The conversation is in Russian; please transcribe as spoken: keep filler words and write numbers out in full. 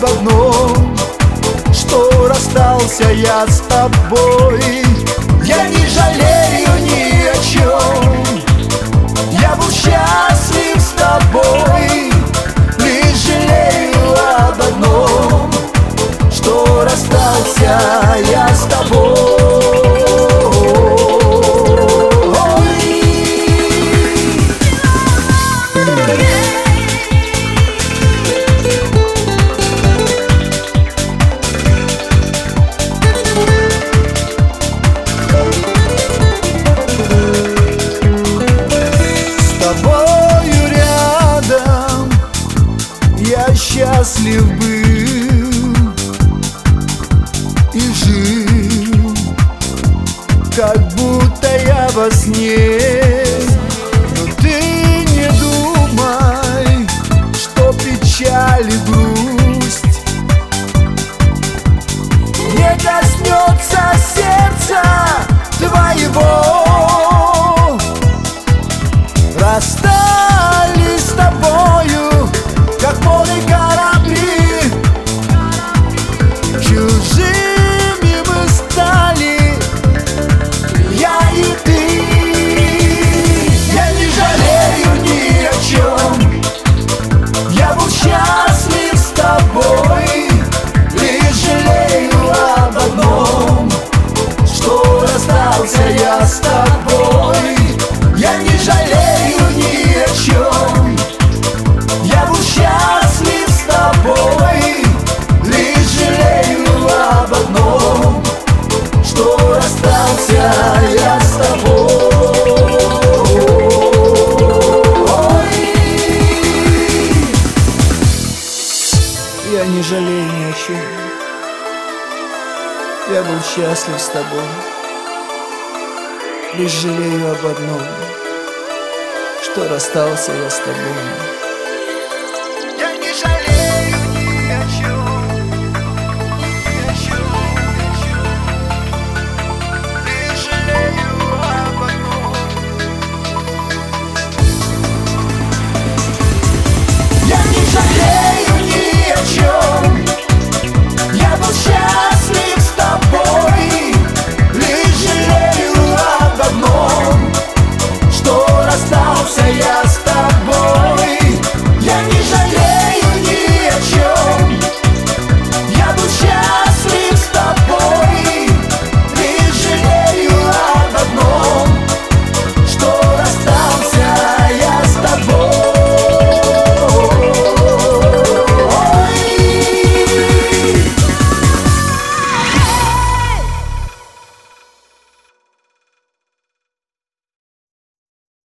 об одном, что расстался я с тобой. Я не жалею ни о чем, я был счастлив с тобой. Лишь жалею об одном, что расстался я с тобой. Я счастлив был и жил, как будто я во сне. Но ты не думай, что печаль и грусть не коснется сердца твоего. Расстались с тобою, как море корабли, чужими мы стали, я и ты. Я не жалею ни о чем, я был счастлив с тобой. Лишь жалею об одном, что расстался я с тобой. Я не жалею ни о чем, я был счастлив с тобой. Лишь жалею об одном, что расстался я с тобой. Я не жалею ни о чем, я был счастлив с тобой. Лишь жалею об одном, что расстался я с тобой.